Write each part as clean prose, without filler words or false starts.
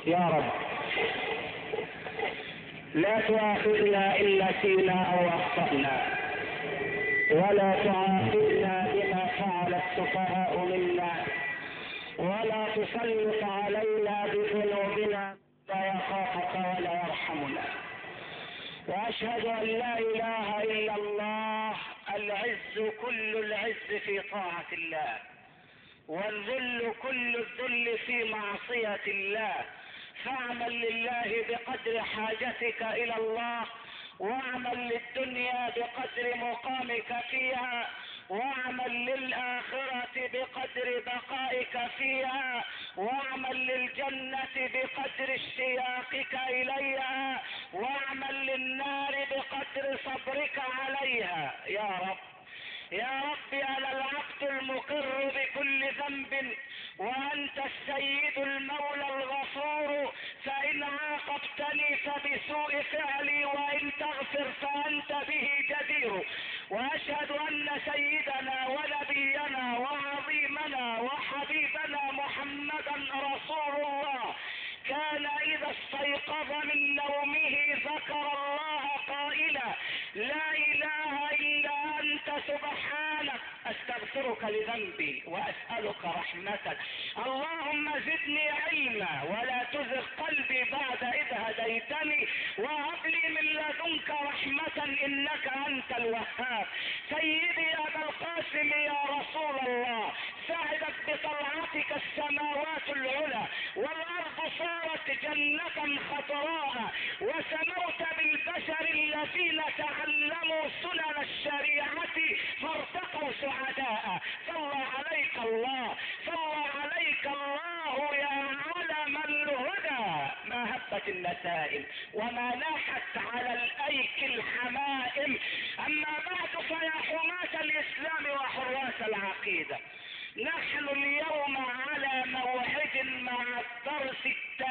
يا رب لا تؤاخذنا إن نسينا أو أخطأنا، ولا تعاقبنا بما فعل السفهاء منا، ولا تسلط علينا بذنوبنا لا يخافك ولا يرحمنا. وأشهد أن لا إله إلا الله العز كل العز في طاعة الله، والذل كل الذل في معصية الله. فاعمل لله بقدر حاجتك إلى الله، واعمل للدنيا بقدر مقامك فيها، واعمل للآخرة بقدر بقائك فيها، واعمل للجنة بقدر اشتياقك إليها، واعمل للنار بقدر صبرك عليها. يا رب يا رب أنا العبد المقر بكل ذنب، وأنت السيد المولى الغفور، فإن عاقبتني فبسوء فعلي، وإن تغفر فأنت به جدير. وأشهد أن سيدنا ونبينا وعظيمنا وحبيبنا محمدا رسول الله كان إذا استيقظ من نومه ذكر الله قائلا: لا إله إلا أنت سبحانك أستغفرك لذنبي وأسألك رحمتك، اللهم زدني علما ولا تزغ قلبي بعد إذ هديتني، وهب لي من لدنك رحمة إنك أنت الوهاب. سيدي أبا القاسم يا رسول الله، سعدت بطلعتك السماوات العلى، والأرض صارت جنة خضراء، وسموت بالبشر الذين تعلموا سنن الشريعة فارتقوا سعداء. صلى عليك الله، صلى عليك الله يا علم الهدى، ما هبت النسائم وما ناحت على الأيك الحمائم. أما بعد فيا حماة الإسلام وحراس العقيدة، نحن اليوم على موعد مع الدرس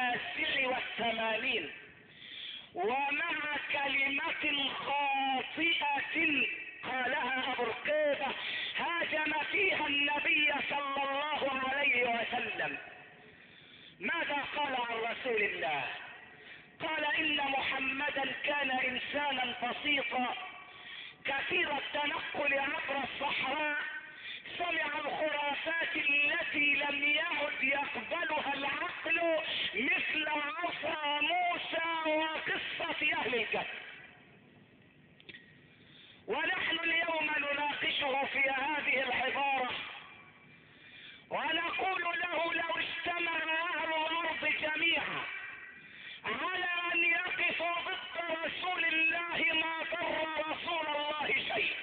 89 ومع كلمة خاطئة قالها أبو رقيبة هاجم فيها النبي صلى الله عليه وسلم. ماذا قال عن رسول الله؟ قال إن محمدا كان إنسانا بسيطا كثير التنقل عبر الصحراء، سمع الخرافات التي لم يعد يقبلها العقل مثل عصا موسى وقصة أهل الكهف. ونحن اليوم نناقشه في هذه العبارة ونقول له: لو اجتمع أهل الأرض جميعا على أن يقفوا ضد رسول الله ما ضر رسول الله شيء،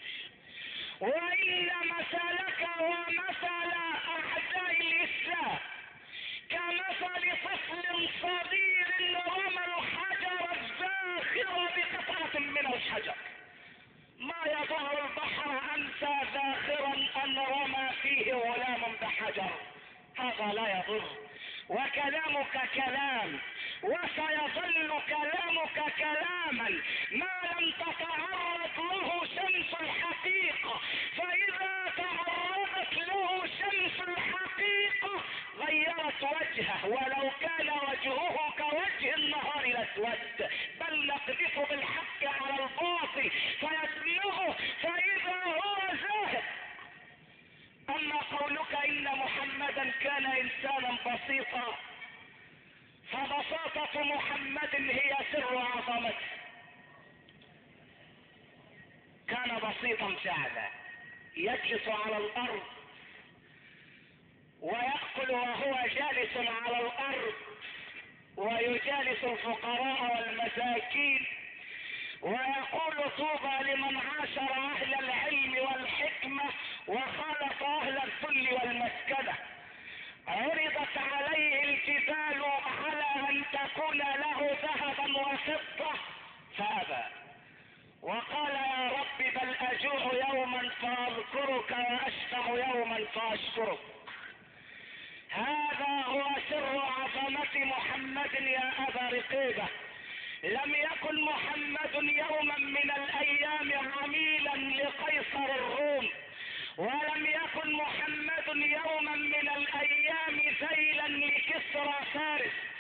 وإن مثلك ومثل أعداء الإسلام كمثل طفل صغير رمى الحجر الزاخر بقطعة من الحجر، ما يضر البحر أنسى ذاخرا أن رمى فيه غلام بحجر، هذا لا يضر. وكلامك كلام، وسيظل كلامك كلاما ما لم تتعرض له شمس الحقيقة، فإذا تعرضت له شمس الحقيقة غيرت وجهه، ولو كان وجهه كوجه النهار لاسود، بل نقذف بالحق على الباطل فيدمغه فإذا هو زاهد. أما قولك إن محمدا كان إنسانا بسيطا، فبساطة محمد هي سر عظمته. كان بسيطا فعلا، يجلس على الأرض ويأكل وهو جالس على الأرض، ويجالس الفقراء والمساكين، ويقول: طوبى لمن عاشر أهل العلم والحكمة وخالط أهل الذل والمسكنة. عرضت عليه الجبال على أن تكون له ذهبا وفضة فأبى، وقال: يا رب بل أجوع يوما فأذكرك وأشبع يوما فأشكرك. هذا هو سر عظمة محمد يا أبا رقيبة. لم يكن محمد يوما من الأيام عميلا لقيصر الروم، ولم يكن محمد يوما من الأيام ذيلا لكسرى فارس،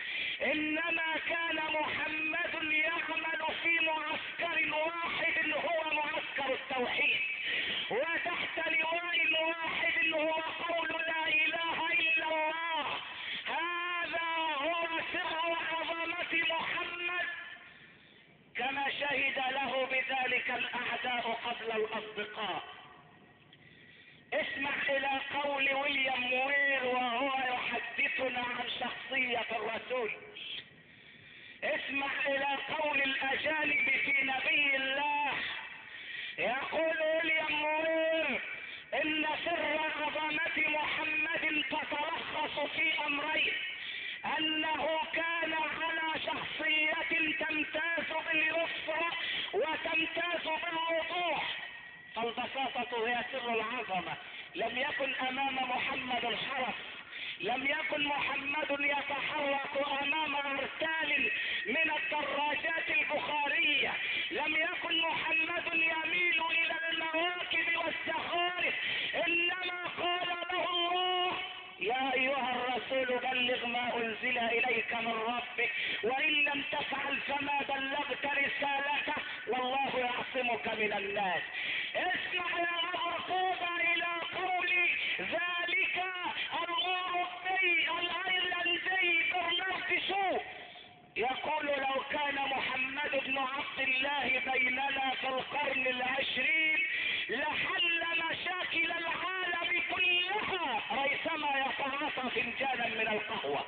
انما كان محمد يعمل في معسكر واحد هو معسكر التوحيد، وتحت لواء واحد هو قول لا اله الا الله. هذا هو سر عظمة محمد، كما شهد له بذلك الاعداء قبل الاصدقاء. اسمع الى قول ويليام موير وهو يحدثنا عن شخصية الرسول. اسمع الى قول الاجانب في نبي الله. يقول ويليام موير ان سر عظمة محمد تتلخص في امرين: انه كان على شخصية تمتاز باليسر وتمتاز بالوضوح، فالبساطة هي سر العظمة. لم يكن امام محمد الحرس، لم يكن محمد يتحرك امام ارسال من الدراجات البخارية، لم يكن محمد يميل الى المواكب والزخارف، انما قال له الله: يا ايها الرسول بلغ ما انزل اليك من ربك وان لم تفعل فما بلغت رسالته والله يعصمك من الناس. اسمع يا ابو الى قول ذلك الاوروبي الايرلندي برنارد شو، يقول: لو كان محمد بن عبد الله بيننا في القرن العشرين لحل مشاكل العالم كلها ريثما يتعاطى فنجانا من القهوة.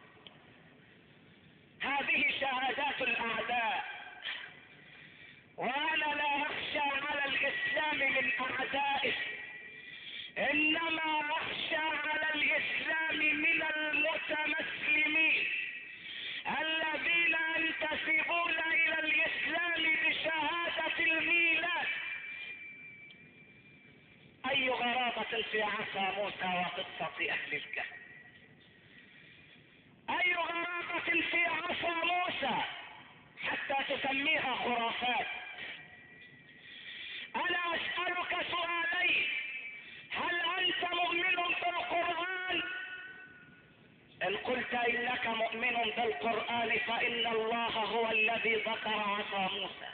هذه شهادات الاعداء، وانا لا اخشى على الاسلام من اعدائه، انما اخشى على الاسلام من المتمسلمين الذين ينتسبون الى الاسلام بشهادة الميلاد. اي غرابة في عصا موسى وقصة اهل الكهف، اي غرابة في عصا موسى حتى تسميها خرافات. انا اسألك سؤالين: هل انت مؤمن بالقرآن؟ ان قلت انك مؤمن بالقرآن فان الله هو الذي ذكر عصا موسى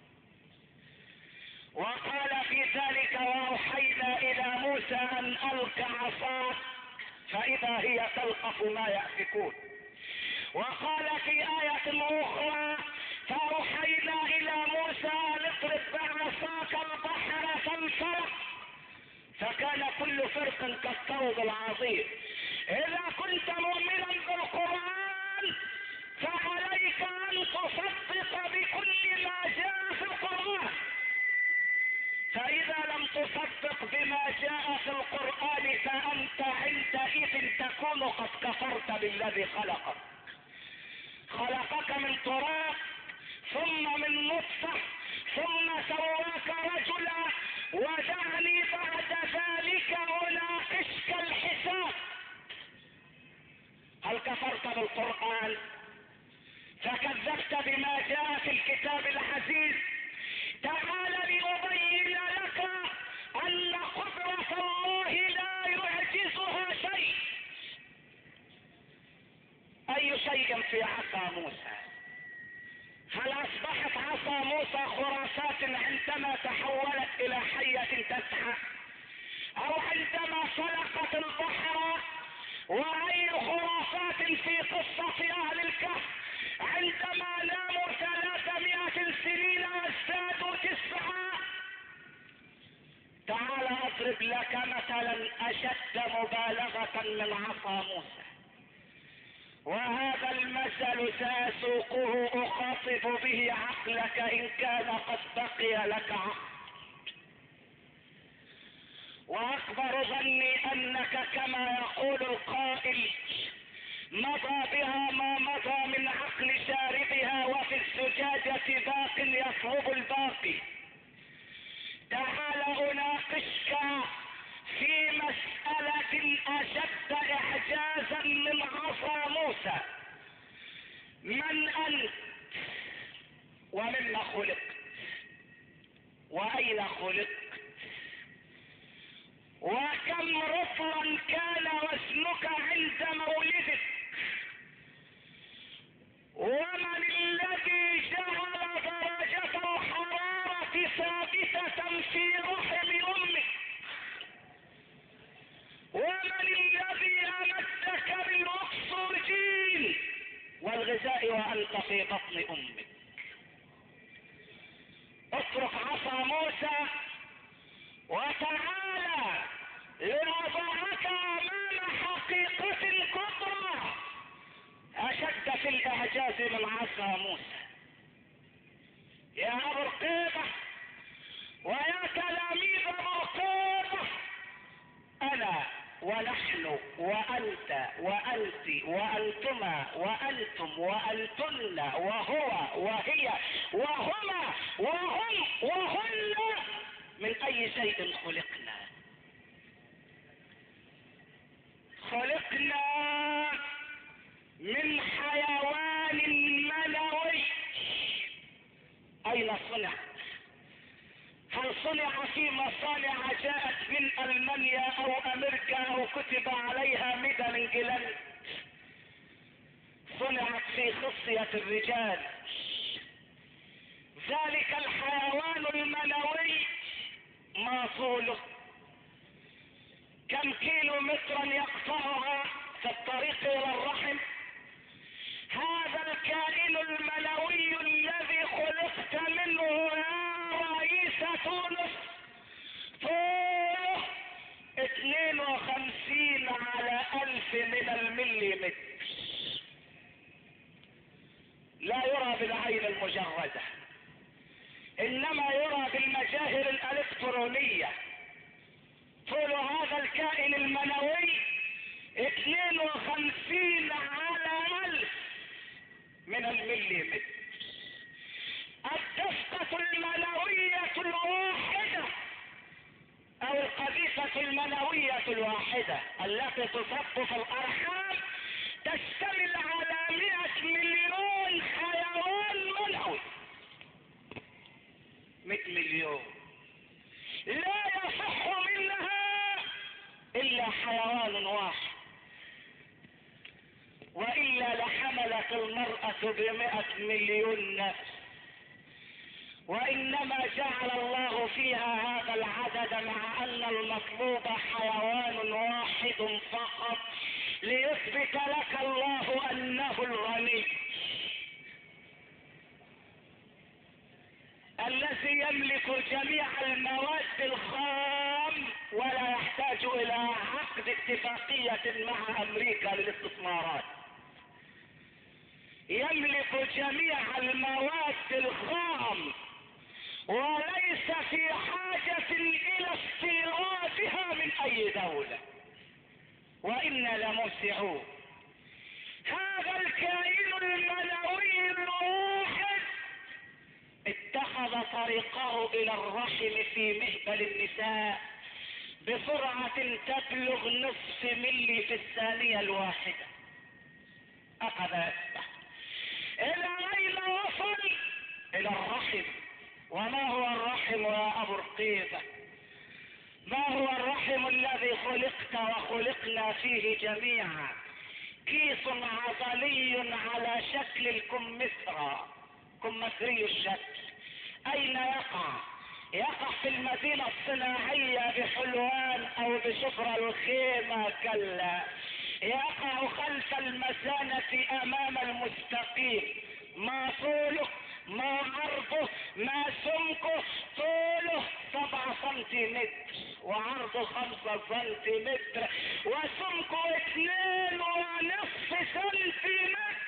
وقال في ذلك: واوحينا الى موسى ان الق عصاك فاذا هي تلقف ما يأفكون. وقال في آية اخرى: فاوحينا الى موسى ان اضرب بعصاك البحر فانفلق فكان كل فرق كالطود العظيم. اذا كنت مؤمنا بالقرآن فعليك ان تصدق بكل ما جاء في القرآن، فاذا لم تصدق بما جاء في القرآن فانت عندئذ تكون قد كفرت بالذي خلقك. خلقك من تراب ثم من نطفة ثم سواك رجلا، ودعني بعد ذلك اناقشك الحساب. هل كفرت بالقرآن فكذبت بما جاء في الكتاب العزيز؟ تعال لأبين لك ان قدرة الله لا يعجزها شيء. اي شيء في عصا موسى؟ هل اصبحت عصا موسى خرافات عندما تحولت الى حية تسعى، او عندما سلقت البحر؟ واي خرافات في قصة اهل الكهف عندما ناموا 300 سنين وازدادوا 9؟ تعال اضرب لك مثلا اشد مبالغة من عصا موسى، وهذا المثل سأسوقه اخاطب به عقلك ان كان قد بقي لك عقل. واكبر ظني انك كما يقول القائل مضى بها ما مضى من عقل شاربها وفي الزجاجة باق يصعب الباقي. تعال اناقشك في مسألة اشد اعجازا من عصا موسى. من انت ومما خلقت واين خلقت وكم رطلا كان وزنك عند مولدك آدم في رحم أمك؟ ومن الذي أمدك بالأكسجين والغذاء وأنت في بطن أمك؟ اترك عصا موسى وتعالى لأضعك أمام حقيقة كبرى أشد في الإعجاز من عصا موسى. يا أبو رقيبة ويا تلاميذ أبو رقيبة، أنا ونحن وأنت وأنت وأنتما وأنتم وأنتن وهو وهي وهما وهم وهن من أي شيء خلقنا؟ خلقنا من حيوان منوي. أين صنع؟ هل صنع في مصانع جاءت من ألمانيا أو أمريكا أو كتب عليها ميد من جلال؟ صنعت في خصية الرجال. ذلك الحيوان المنوي ما طوله؟ كم كيلو مترا يقطعها في الطريق إلى الرحم؟ هذا الكائن المنوي الذي خلقت منه يا رئيس تونس طوله 52 على 1000 من المليمتر، لا يرى بالعين المجردة انما يرى بالمجاهر الالكترونية. طول هذا الكائن المنوي 52 على 1000 من المليمتر. الدفقة المنوية الواحدة او القذيفة المنوية الواحدة التي تصب في الارحام تشتمل على 100 مليون حيوان منوي. 100 مليون لا يصح منها الا حيوان واحد، وإلا لحملت المرأة ب100 مليون نفس. وإنما جعل الله فيها هذا العدد مع أن المطلوب حيوان واحد فقط ليثبت لك الله أنه الغني الذي يملك جميع المواد الخام ولا يحتاج إلى عقد اتفاقية مع أمريكا للاستثمارات. يملك جميع المواد الخام وليس في حاجة إلى استيرادها من أي دولة، وإنا لموسعون. هذا الكائن المنوي الواحد اتخذ طريقه إلى الرحم في مهبل النساء بسرعة تبلغ نصف ملي في الثانية الواحدة. أخذ يسبح إلى أين وصل؟ إلى الرحم. وما هو الرحم يا أبو رقيبة؟ ما هو الرحم الذي خلقت وخلقنا فيه جميعا؟ كيس عضلي على شكل الكمثرى، كمثري الشكل. أين يقع؟ يقع في المدينة الصناعية بحلوان أو بشبرا الخيمة؟ كلا، يقع خلف المثانة أمام المستقيم. ما طوله؟ ما عرضه؟ ما سمكه؟ طوله 7 سنتيمتر وعرضه 5 سنتيمتر وسمكه 2.5 سنتيمتر.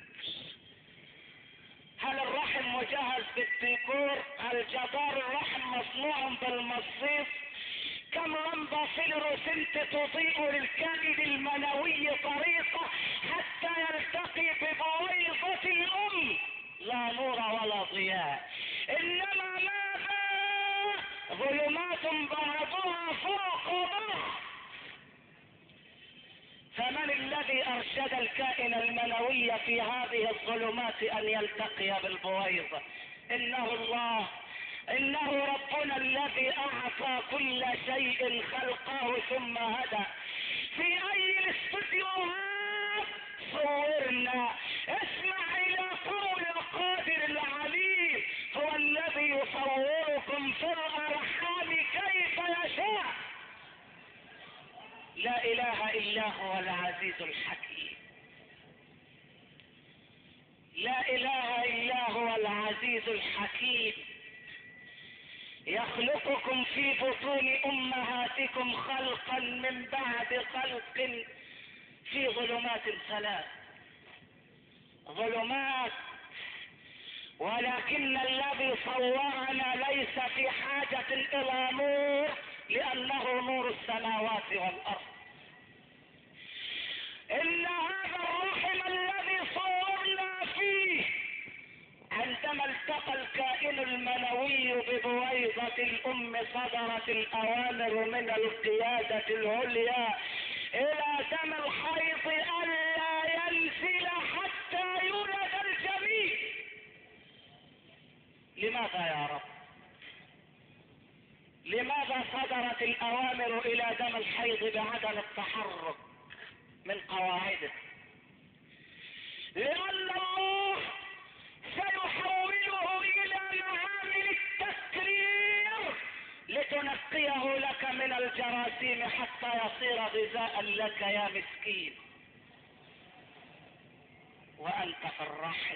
هل الرحم مجهز بالديكور؟ هل جدار الرحم مصنوع بالمصيف؟ كم لمبة فلوروسنت تضيء للكبد المنوي طريقة حتى يلتقي ببويضة الأم؟ لا نور ولا ضياء، إنما ماذا؟ ظلمات بعضها فوق بعض. فمن الذي أرشد الكائن المنوي في هذه الظلمات أن يلتقي بالبويضة؟ إنه الله، إنه ربنا الذي أعطى كل شيء خلقه ثم هدى. في أي الاستديوهات صورنا؟ اسمع إلى قول القادر العليم، هو الذي يصوركم في الأرحام هو العزيز الحكيم. لا اله الا هو العزيز الحكيم. يخلقكم في بطون امهاتكم خلقا من بعد خلق في ظلمات ثلاث. ظلمات، ولكن الذي صورنا ليس في حاجة الى نور، لانه نور السماوات والارض. ان هذا الرحم الذي صورنا فيه عندما التقى الكائن المنوي ببويضة الام صدرت الاوامر من القيادة العليا الى دم الحيض الا ينزل حتى يولد الجميع. لماذا يا رب؟ لماذا صدرت الاوامر الى دم الحيض بعدم التحرك من قواعده؟ لان الله سيحوله الى معامل التكرير لتنقيه لك من الجراثيم حتى يصير غذاء لك يا مسكين. وانت في الرحم،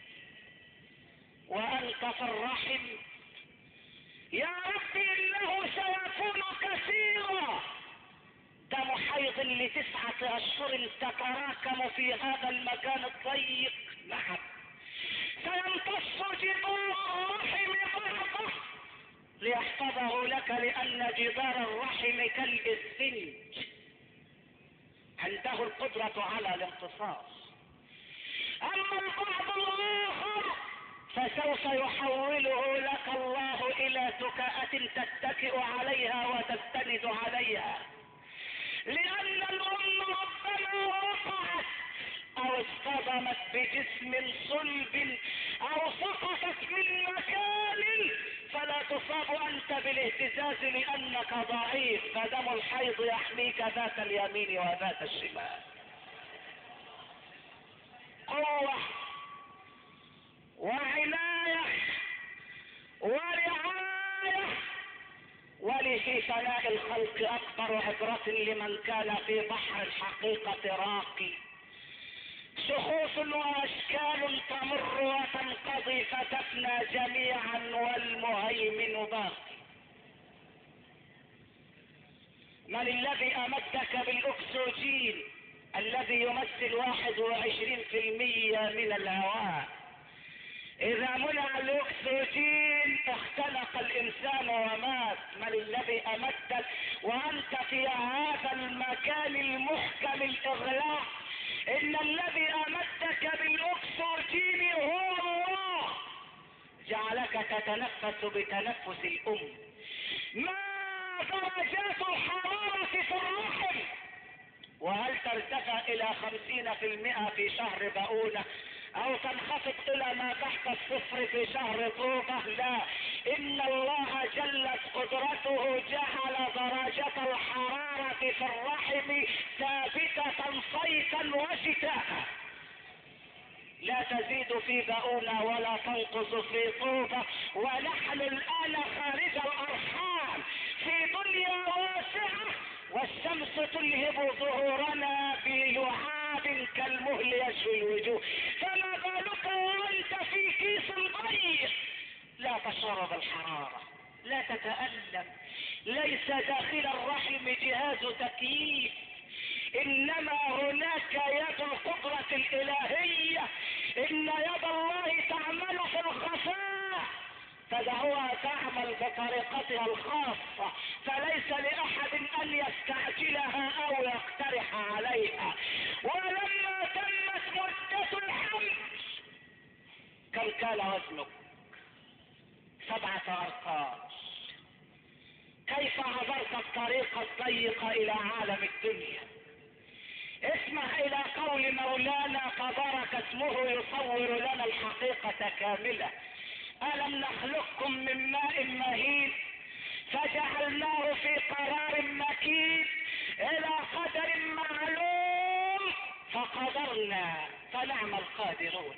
وانت في الرحم يا ربي. انه سيكون كثيرا. دم حيض ل9 اشهر تتراكم في هذا المكان الضيق. نعم، سيمتص جدار الرحم بعضه ليحفظه لك، لان جدار الرحم كالاسفنج عنده القدرة على الامتصاص. اما البعض الاخر فسوف يحوله لك الله الى سكاءة تتكئ عليها وتستند عليها، لان الام ربما وقعت او اصطدمت بجسم صلب او سقطت من مكان فلا تصاب انت بالاهتزاز لانك ضعيف، فدم الحيض يحميك ذات اليمين وذات الشمال. قوة وعناية ورعاية. ولفي فناء الخلق اكبر عبرة لمن كان في بحر الحقيقة راقي. شخوص واشكال تمر وتنقضي فتفنى جميعا والمهيمن باقي. من الذي امدك بالاكسجين الذي يمثل 21% من الهواء؟ اذا منع الاكسجين اختنق الانسان ومات. من الذي امدك وانت في هذا المكان المحكم الاغلاق؟ ان الذي امدك بالاكسجين هو الله، جعلك تتنفس بتنفس الام. ما درجات الحرارة في الرحم؟ وهل ترتفع الى 50% في شهر بؤونة او تنخفض الى ما تحت الصفر في شهر طوبة؟ لا، ان الله جلت قدرته جعل درجة الحرارة في الرحم ثابتة صيفا وشتاء، لا تزيد في بؤونة ولا تنقص في طوبة. ونحن الان خارج الارحام في دنيا واسعة، والشمس تلهب ظهورنا بلعاب كالمهل يشوي الوجوه، فما بالك وانت في كيس ضيق لا تشعر بالحرارة، لا تتألم، ليس داخل الرحم جهاز تكييف، انما هناك يد القدرة الالهية. ان يد الله تعمل في الخفاء، فدعوها تعمل بطريقتها الخاصة، فليس لأحد أن يستعجلها أو يقترح عليها. ولما تمت مدة الحمل كم كان وزنك؟ 7 أرقام. كيف عبرت الطريق الضيق إلى عالم الدنيا؟ اسمع إلى قول مولانا تبارك اسمه يصور لنا الحقيقة كاملة. ألم نخلقكم من ماء مهين فجعلناه في قرار مكين إلى قدر معلوم فقدرنا فنعم القادرون.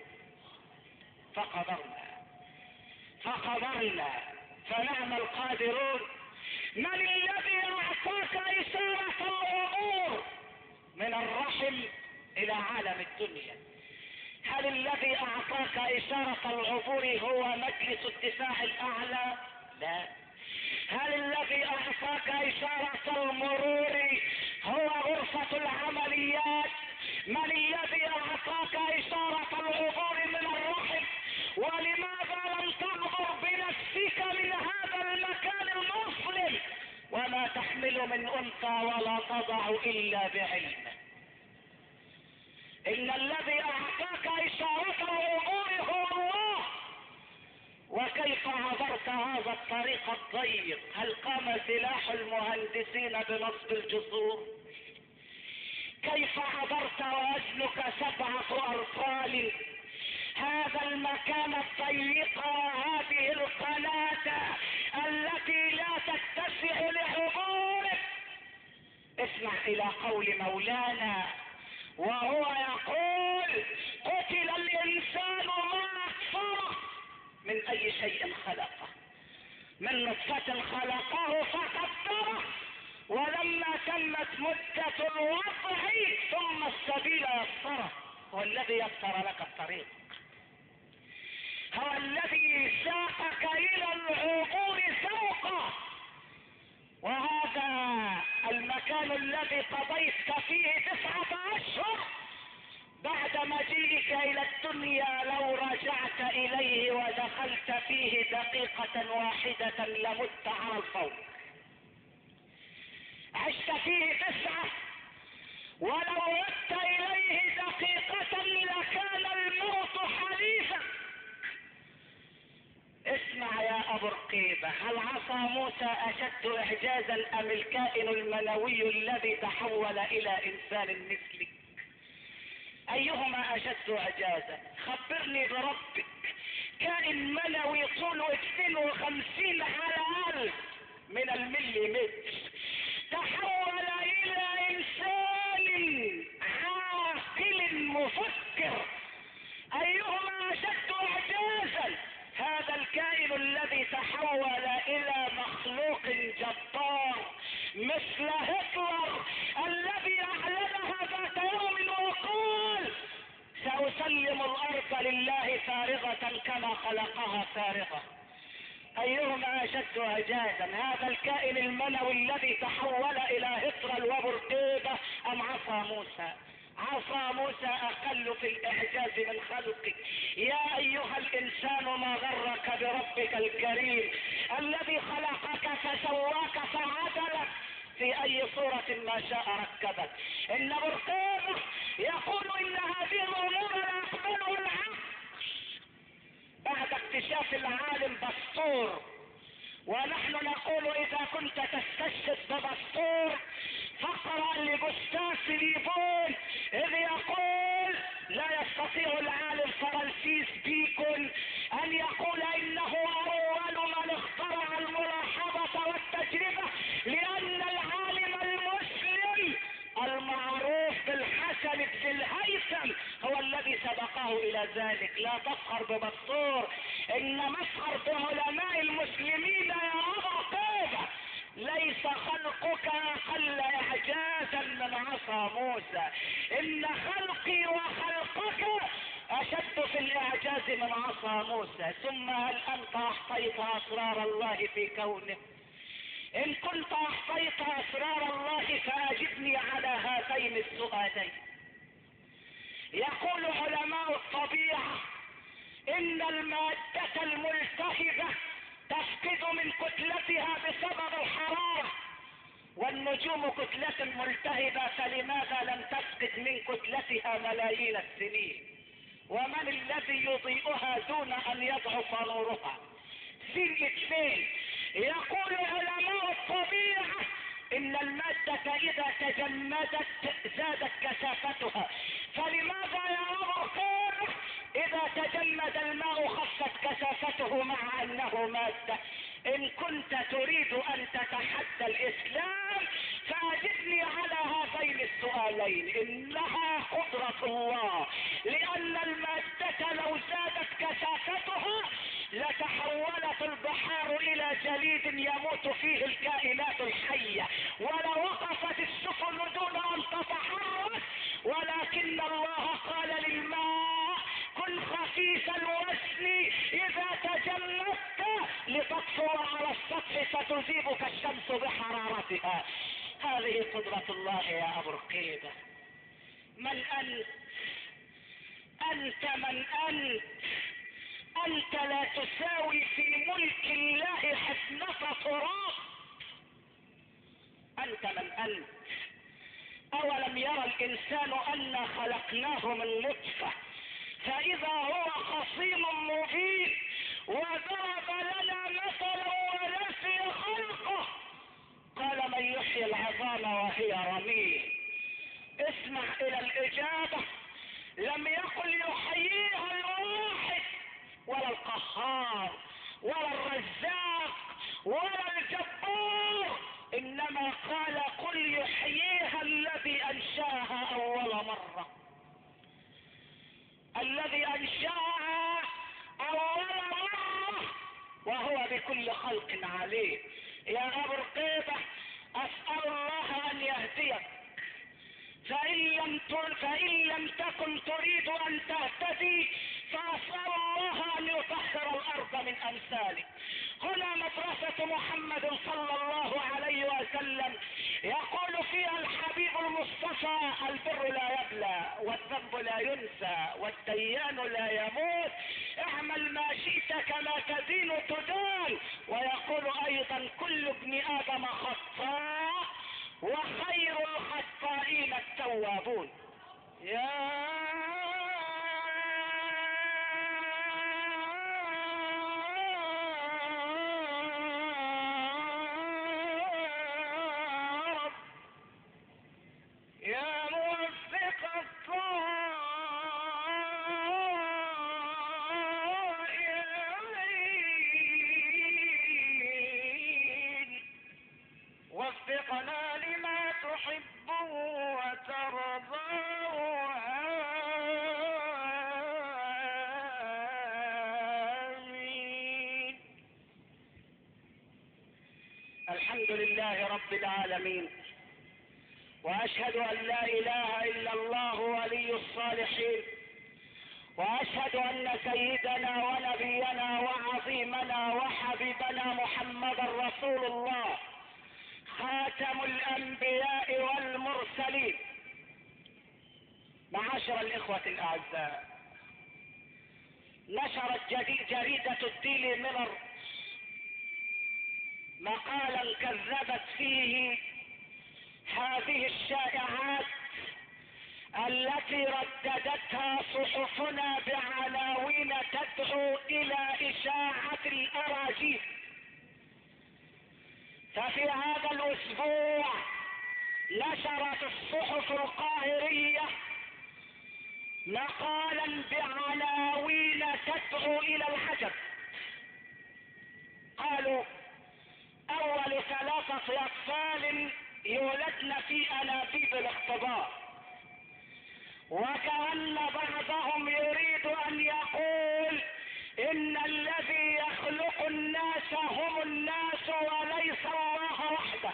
فقدرنا فنعم القادرون. من الذي أعطاك إشارة الأمور من الرحم الى عالم الدنيا. هل الذي اعطاك اشارة العبور هو مجلس الدفاع الاعلى؟ لا. هل الذي اعطاك اشارة المرور هو غرفة العمليات؟ من الذي اعطاك اشارة العبور من الرحم؟ ولماذا لم تعبر بنفسك من هذا المكان المظلم؟ وما تحمل من انثى ولا تضع الا بعلمه. ان الذي اعطاك اشارة العبور هو الله. وكيف عبرت هذا الطريق الضيق؟ هل قام سلاح المهندسين بنصب الجسور؟ كيف عبرت ووزنك 7 أرطال هذا المكان الضيق وهذه القناة التي لا تتسع لعبورك؟ اسمع الى قول مولانا وهو يقول: قتل الانسان ما اكفره. من اي شيء خلقه؟ من نطفة خلقه فقدره، ولما تمت مدة الوضع ثم السبيل يسره. هو الذي يسر لك الطريق، هو الذي ساقك الى العبور سوقا. وهذا المكان الذي قضيت فيه 9 أشهر بعد مجيئك الى الدنيا، لو رجعت اليه ودخلت فيه دقيقة واحدة لمت على الفور. عشت فيه 9، ولو عدت اليه دقيقة لكان الموت حليفا. اسمع يا ابو رقيبة، هل عصا موسى اشد اعجازا ام الكائن المنوي الذي تحول الى انسان مثلك؟ ايهما اشد اعجازا؟ خبرني بربك. كائن منوي طوله 52 على 1000 من المليمتر تحول الى انسان عاقل مفكر. ايهما اشد اعجازا؟ هذا الكائن الذي تحول الى مخلوق جبار مثل هتلر الذي اعلنها ذات يوم وقال: سأسلم الارض لله فارغة كما خلقها فارغة. ايهما اشد اعجازا؟ هذا الكائن المنوي الذي تحول الى هتلر وبرقيبة ام عصا موسى؟ عصا موسى اقل في الاعجاز من خلقك. يا ايها الانسان ما غرك بربك الكريم الذي خلقك فسواك فعدلك في اي صورة ما شاء ركبك. ان برقيبة يقول ان هذه الامور لا يقبلها العقل بعد اكتشاف العالم بسطور. ونحن نقول اذا كنت تستشهد ببسطور فاقرأ لجوستاف ليبون اذ يقول: لا يستطيع العالم فرانسيس بيكون ان يقول انه اول من اخترع الملاحظة والتجربة، لان العالم المسلم المعروف بالحسن بن الهيثم هو الذي سبقه الى ذلك. لا تفخر ببسطور، انما افخر بعلماء المسلمين يا ابا قيبة. ليس خلقك اقل اعجازا من عصا موسى، ان خلقي وخلقك اشد في الاعجاز من عصا موسى. ثم هل انت احصيت اسرار الله في كونه؟ ان كنت احصيت اسرار الله فاجبني على هذين السؤالين. يقول علماء الطبيعة ان المادة الملتهبة تفقد من كتلتها بسبب الحرارة، والنجوم كتلة ملتهبة، فلماذا لم تفقد من كتلتها ملايين السنين؟ ومن الذي يضيئها دون ان يضعف نورها؟ سن 2. يقول علماء الطبيعة ان المادة اذا تجمدت زادت كثافتها، فلماذا يا ابو قيبة اذا تجمد الماء خفت كثافته مع انه مادة؟ ان كنت تريد ان تتحدى الاسلام فاجبني على هذين السؤالين. انها قدرة الله، لان المادة لو زادت كثافتها لتحولت البحار الى جليد يموت فيه الكائنات الحية، ولو وقفت السفن دون ان تتحرك ولكن الله قال للماء كن خفيف الوزن اذا تجمدت لتطفو على السطح فتذيبك الشمس بحرارتها. هذه قدرة الله يا ابو رقيبة. من انت؟ انت من انت؟ انت لا تساوي في ملك الله حفنة تراب. انت من انت؟ اولم يرى الانسان انا خلقناه من نطفة فاذا هو خصيم مبين وضرب لنا مثلا ونسي خلقه قال من يحيي العظام وهي رميم. اسمع الى الاجابة. لم يقل يحييها الواحد ولا القهار ولا الرزاق ولا الجبار، انما قال قل يحييها الذي انشاها اول مرة. الذي انشاها اول مرة وهو بكل خلق عليه. يا ابو رقيبة اسأل الله ان يهديك، فإن لم تكن تريد أن تهتدي فأسأل الله أن يطهر الأرض من أمثالك. هنا مدرسة محمد صلى الله عليه وسلم يقول فيها الحبيب المصطفى البر لا يبلى والذنب لا ينسى والديان لا يموت، اعمل ما شئت كما تدين تدان. ويقول أيضا كل ابن آدم خطاء وخير الخطائين التوابون. يا رب يا موفق الطائعين وفقنا لما تحب وترضى. آمين. الحمد لله رب العالمين، واشهد ان لا اله الا الله ولي الصالحين، واشهد ان سيدنا ونبينا وعظيمنا وحبيبنا محمدا رسول الله خاتم الانبياء والمرسلين. معاشر الاخوة الاعزاء، نشرت جريدة الديلي ميرور مقالا كذبت فيه هذه الشائعات التي رددتها صحفنا بعناوين تدعو الى اشاعة الاراجيف. ففي هذا الاسبوع نشرت الصحف القاهرية مقالا بعناوين تدعو الى العجب. قالوا اول 3 اطفال يولدن في انابيب الاختبار، وكأن بعضهم يريد ان يقول ان الذي يخلق الناس هم الناس وليس الله وحده.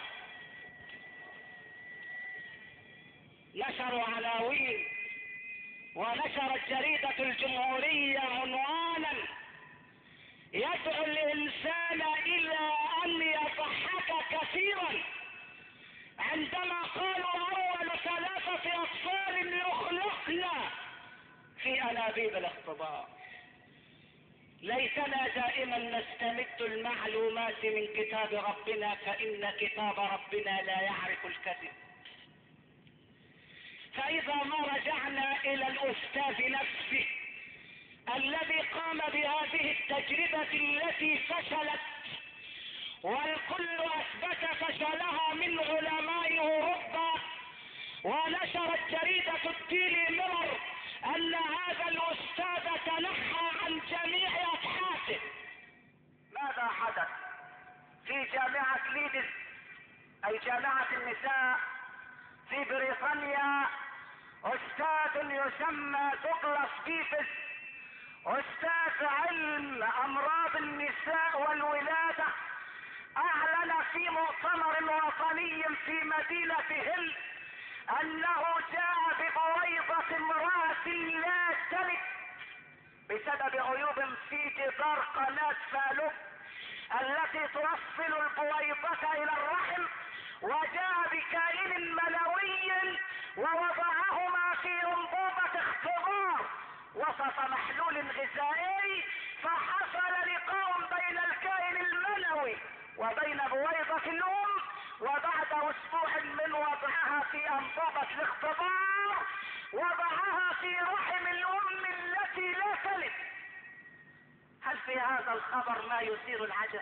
نشروا عناوين، ونشرت جريدة الجمهورية عنوانا يدعو الانسان الى ان يضحك كثيرا عندما قالوا اول 3 اطفال يخلقن في انابيب الاختبار. ليتنا دائما نستمد المعلومات من كتاب ربنا، فإن كتاب ربنا لا يعرف الكذب. فإذا ما رجعنا إلى الأستاذ نفسه الذي قام بهذه التجربة التي فشلت والكل أثبت فشلها من علماء أوروبا، ونشرت جريدة الديلي ميرور ان هذا الاستاذ تنحى عن جميع ابحاثه. ماذا حدث؟ في جامعة ليدز اي جامعة النساء في بريطانيا استاذ يسمى دوغلاس بيفس، استاذ علم امراض النساء والولادة، اعلن في مؤتمر وطني في مدينة هيل انه جاء ببويضة امرأة لا تلد بسبب عيوب في جدار قناة فالوب التي توصل البويضة الى الرحم، وجاء بكائن منوي ووضعهما في انبوبة اختبار وسط محلول غذائي، فحصل لقاء بين الكائن المنوي وبين بويضة الام، وبعد اسبوع من وضعها في انبوبة الاختبار وضعها في رحم الام التي لا تلد. هل في هذا الخبر ما يثير العجب؟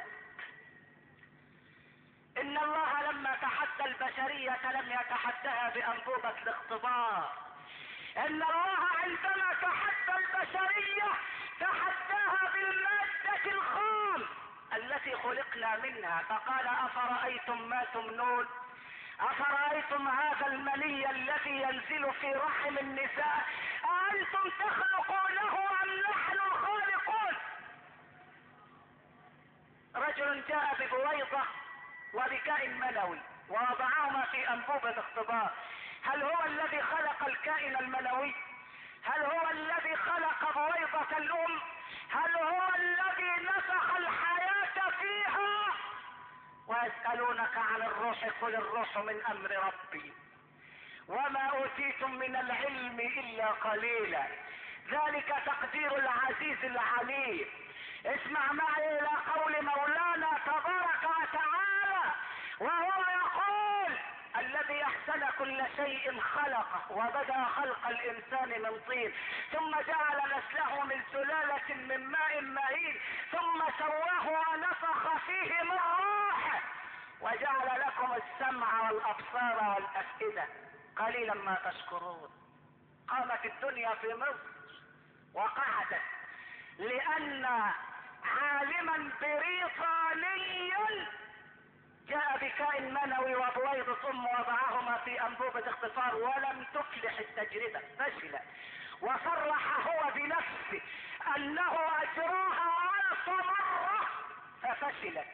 ان الله لما تحدى البشرية لم يتحدها بانبوبة الاختبار، ان الله عندما تحدى البشرية تحداها بالمادة الخام التي خلقنا منها، فقال افرأيتم ما تمنون، افرأيتم هذا المني الذي ينزل في رحم النساء أأنتم تخلقونه ام نحن الخالقون؟ رجل جاء ببويضة وبكائن منوي ووضعهما في انبوبة اختبار، هل هو الذي خلق الكائن المنوي؟ هل هو الذي خلق بويضة الام؟ هل هو الذي نفخ الحياة فيها؟ ويسألونك عن الروح قل الروح من امر ربي وما اوتيتم من العلم الا قليلا، ذلك تقدير العزيز العليم. اسمع معي الى قول مولانا تبارك وتعالى وهو يقول الذي احسن كل شيء خلقه وبدأ خلق الانسان من طين ثم جعل نسله من سلالة من ماء مهين ثم سواه ونفخ فيه من روحه وجعل لكم السمع والابصار والافئدة قليلا ما تشكرون. قامت الدنيا في مصر وقعدت لان عالما بريطانيا جاء بكائن منوي وبويضة ام وضعهما في انبوبة اختبار ولم تفلح التجربة، فشلت، وصرح هو بنفسه انه اجراها 1000 مرة ففشلت،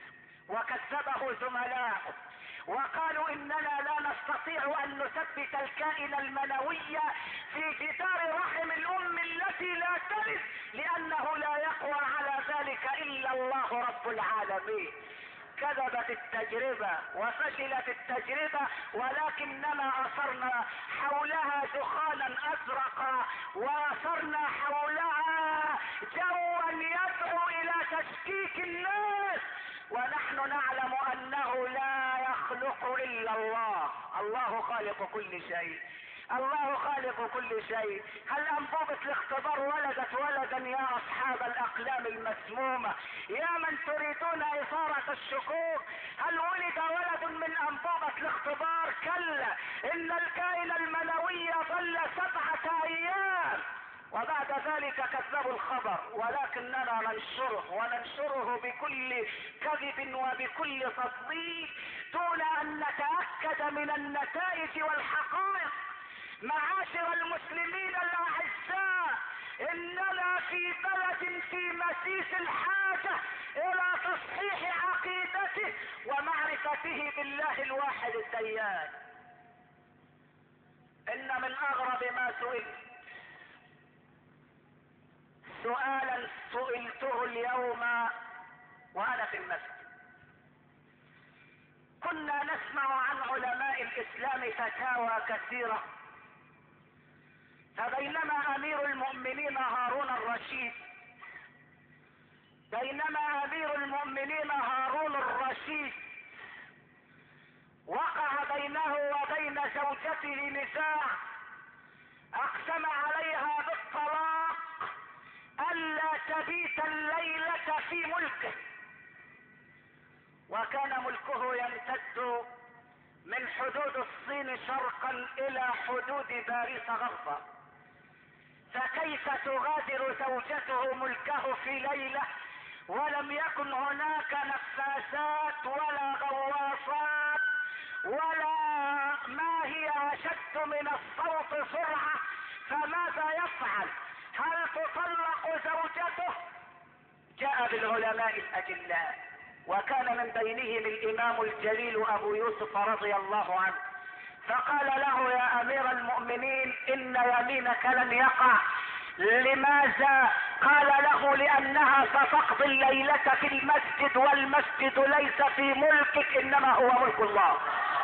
وكذبه زملاؤه وقالوا اننا لا نستطيع ان نثبت الكائن المنوي في جدار رحم الام التي لا تلد لانه لا يقوى على ذلك الا الله رب العالمين. كذبت التجربة وفشلت التجربة، ولكننا اثرنا حولها دخانا ازرقا واثرنا حولها جوا يدعو الى تشكيك الناس، ونحن نعلم انه لا يخلق الا الله. الله خالق كل شيء، الله خالق كل شيء. هل انبوبة الاختبار ولدت ولدا يا اصحاب الاقلام المسمومة يا من تريدون اثارة الشكوك؟ هل ولد ولد من انبوبة الاختبار؟ كلا، ان الكائن المنوي ظل 7 ايام وبعد ذلك كذبوا الخبر، ولكننا ننشره بكل كذب وبكل تصديق دون ان نتأكد من النتائج والحقائق. معاشر المسلمين الاعزاء، اننا في بلد في مسيس الحاجة الى تصحيح عقيدته ومعرفته بالله الواحد الديان. ان من اغرب ما سئلت سؤالا سئلته اليوم وانا في المسجد. كنا نسمع عن علماء الاسلام فتاوى كثيرة، فبينما امير المؤمنين هارون الرشيد وقع بينه وبين زوجته نزاع اقسم عليها بالطلاق الا تبيت الليلة في ملكه، وكان ملكه يمتد من حدود الصين شرقا الى حدود باريس غربا، فكيف تغادر زوجته ملكه في ليلة ولم يكن هناك نفاثات ولا غواصات ولا ما هي اشد من الصوت سرعة؟ فماذا يفعل؟ هل تطلق زوجته؟ جاء بالعلماء الاجلاء وكان من بينهم الامام الجليل ابو يوسف رضي الله عنه، فقال له يا امير المؤمنين ان يمينك لن يقع. لماذا؟ قال له لانها ستقضي الليلة في المسجد، والمسجد ليس في ملكك انما هو ملك الله.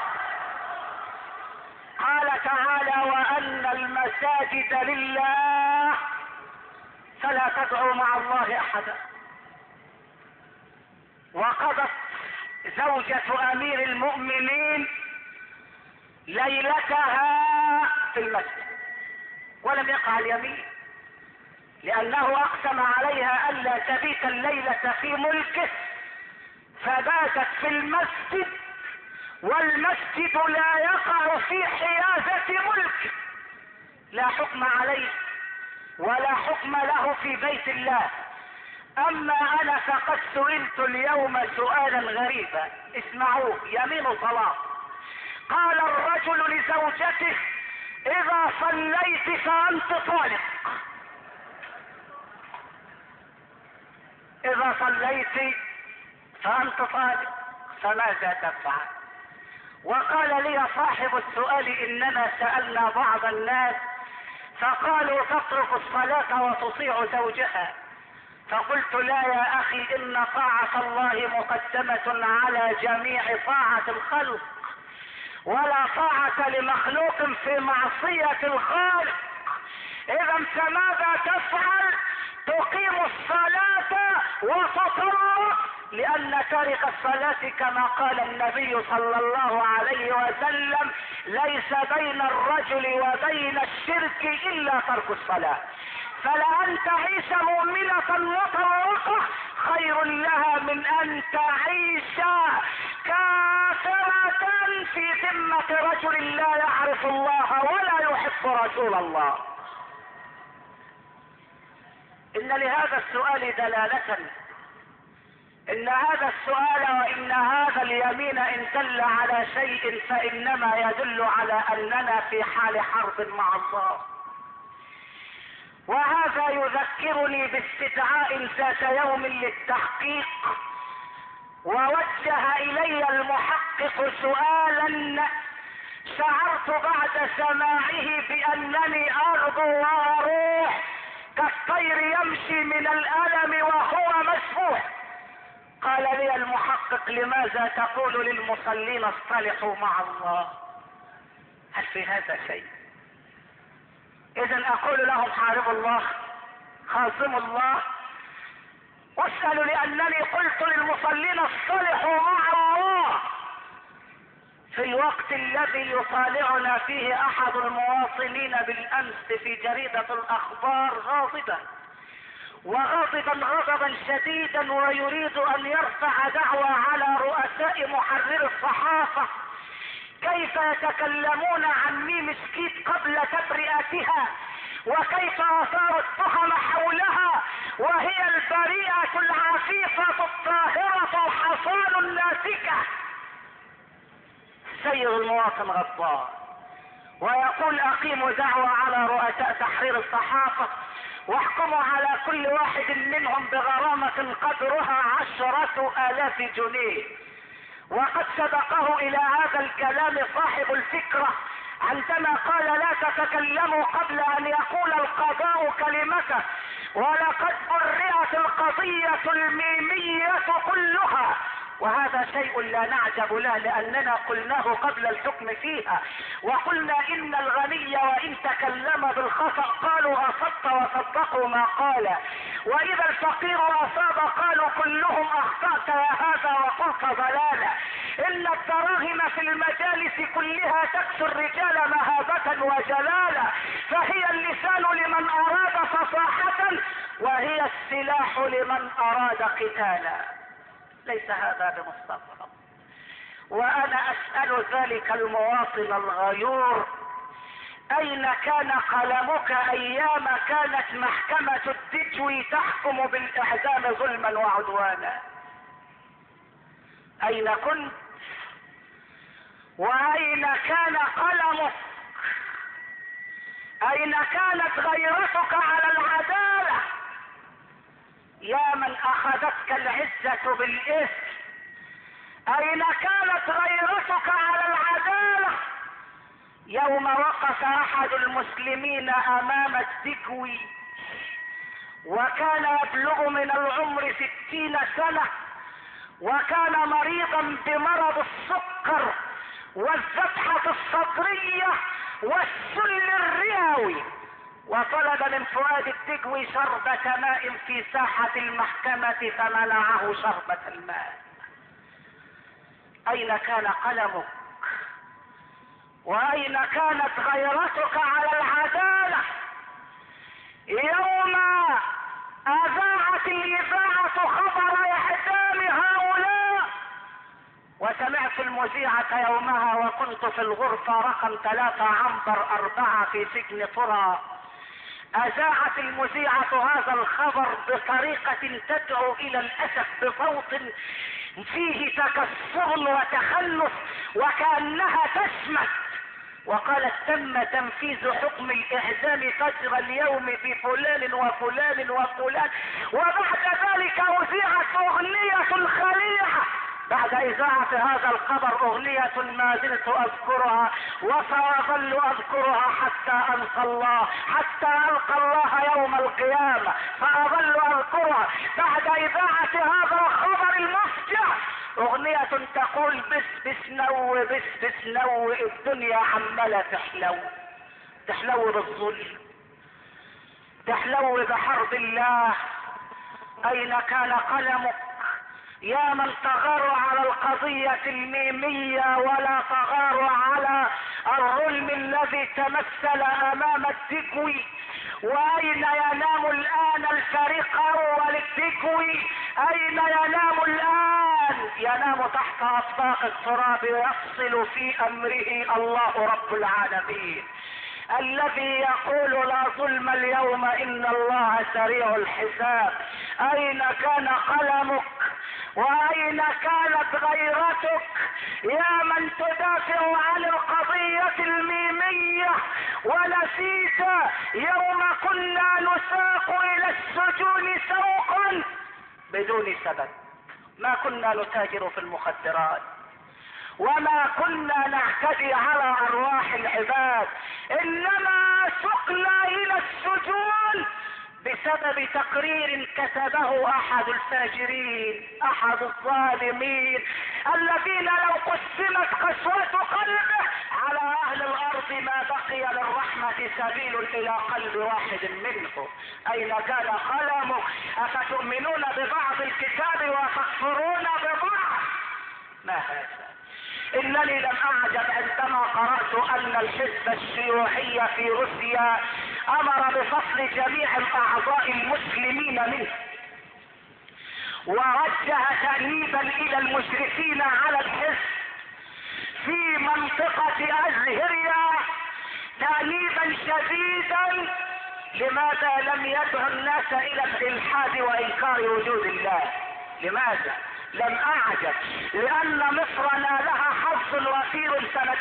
قال تعالى وان المساجد لله فلا تدعوا مع الله احدا. وقضت زوجة امير المؤمنين ليلتها في المسجد ولم يقع اليمين، لانه اقسم عليها الا تبيت الليلة في ملكه، فباتت في المسجد، والمسجد لا يقع في حيازة ملك، لا حكم عليه ولا حكم له في بيت الله. اما انا فقد سئلت اليوم سؤالا غريبا، اسمعوه، يمين طلاق. قال الرجل لزوجته اذا صليت فانت طالق، اذا صليت فانت طالق، فماذا تفعل؟ وقال لي صاحب السؤال اننا سألنا بعض الناس فقالوا تترك الصلاة وتطيع زوجها. فقلت لا يا اخي، ان طاعة الله مقدمة على جميع طاعة الخلق، ولا طاعة لمخلوق في معصية الخالق. اذا فماذا تفعل؟ تقيم الصلاة وتطلق، لان تارك الصلاة كما قال النبي صلى الله عليه وسلم ليس بين الرجل وبين الشرك الا ترك الصلاة. فلأن تعيش مؤمنة مطلقة خير لها من ان تعيش كافرة في ذمة رجل لا يعرف الله ولا يحب رسول الله. ان لهذا السؤال دلالة، ان هذا السؤال وان هذا اليمين ان دل على شيء فانما يدل على اننا في حال حرب مع الله. وهذا يذكرني باستدعاء ذات يوم للتحقيق، ووجه الي المحقق سؤالا شعرت بعد سماعه بانني اغدو واروح كالطير يمشي من الالم وهو مسفوح. قال لي المحقق لماذا تقول للمصلين اصطلحوا مع الله؟ هل في هذا شيء؟ اذا اقول لهم حاربوا الله، خاصموا الله، واسألوا لانني قلت للمصلين اصطلحوا مع الله في الوقت الذي يطالعنا فيه احد المواطنين بالامس في جريدة الاخبار غاضبا، وغاضبا غضبا شديدا، ويريد ان يرفع دعوى على رؤساء محرر الصحافة كيف يتكلمون عن ميم سكيت قبل تبرئتها، وكيف اثاروا التهم حولها وهي البريئة العفيفة الطاهرة الحصان الناسكة. سيد المواطن غضبان ويقول اقيموا دعوى على رؤساء تحرير الصحافة واحكموا على كل واحد منهم بغرامة قدرها 10,000 جنيه. وقد سبقه الى هذا الكلام صاحب الفكرة عندما قال لا تتكلموا قبل ان يقول القضاء كلمته، ولقد برئت القضية الميمية كلها، وهذا شيء لا نعجب له لاننا قلناه قبل الحكم فيها، وقلنا ان الغني وان تكلم بالخطأ قالوا اصبت وصدقوا ما قال، واذا الفقير اصاب قالوا كلهم اخطأت يا هذا وقلت ضلالا. ان الدراهم في المجالس كلها تكسو الرجال مهابة وجلالا، فهي اللسان لمن اراد فصاحة وهي السلاح لمن اراد قتالا. ليس هذا بمستغرب. وانا اسأل ذلك المواطن الغيور اين كان قلمك ايام كانت محكمة الدجوي تحكم بالاعدام ظلما وعدوانا؟ اين كنت؟ واين كان قلمك؟ اين كانت غيرتك على العدالة يا من اخذتك العزة بالاثم؟ اين كانت غيرتك على العدالة يوم وقف احد المسلمين امام الدكوي وكان يبلغ من العمر 60 سنة، وكان مريضا بمرض السكر والذبحة الصدرية والسل الرئوي، وطلب من فؤاد الدكوي شربة ماء في ساحة المحكمة فمنعه شربة الماء. اين كان قلمك؟ واين كانت غيرتك على العدالة يوم اذاعت الاذاعة خبر اعدام هؤلاء؟ وسمعت المذيعة يومها وكنت في الغرفة رقم 3 عنبر 4 في سجن طرى. اذاعت المذيعة هذا الخبر بطريقة تدعو الى الاسف بصوت فيه تكسر وتخلف وكأنها تشمت، وقالت تم تنفيذ حكم الاعدام فجر اليوم بفلان وفلان وفلان. وبعد ذلك اذيعت اغنية خليعة بعد اذاعة هذا الخبر، اغنية ما زلت اذكرها وسأظل اذكرها حتى القى الله يوم القيامة، فاظل اذكرها بعد اذاعة هذا الخبر المفجع. اغنية تقول بس بس نو بس بس نو، الدنيا عمالة تحلو بالظلم، تحلو بحرب الله. اين كان قلمك يا من تغار على القضية الميمية ولا تغار على الظلم الذي تمثل امام الدكوي؟ واين ينام الان الفريق اول الدكوي؟ اين ينام الان؟ ينام تحت اطباق التراب ويفصل في امره الله رب العالمين الذي يقول لا ظلم اليوم ان الله سريع الحساب. اين كان قلمك واين كانت غيرتك يا من تدافع عن القضية الميمية؟ ونسيت يوم كنا نساق الى السجون سوقا بدون سبب، ما كنا نتاجر في المخدرات وما كنا نعتدي على ارواح العباد، انما سقنا الى السجون بسبب تقرير كتبه احد الفاجرين، احد الظالمين الذين لو قسمت قسوة قلبه على اهل الارض ما بقي للرحمة سبيل الى قلب واحد منهم. اين كان قلمه؟ افتؤمنون ببعض الكتاب وتكفرون ببعض؟ ما هذا؟ انني لم اعجب عندما قرأت ان الحزب الشيوعي في روسيا امر بفصل جميع الاعضاء المسلمين منه، ووجه تأنيبا الى المشرفين على الحزب في منطقة ازهريا تأنيبا شديدا. لماذا لم يدعو الناس الى الالحاد وانكار وجود الله؟ لماذا؟ لم اعجب، لان مصر نالها حظ وفير سنة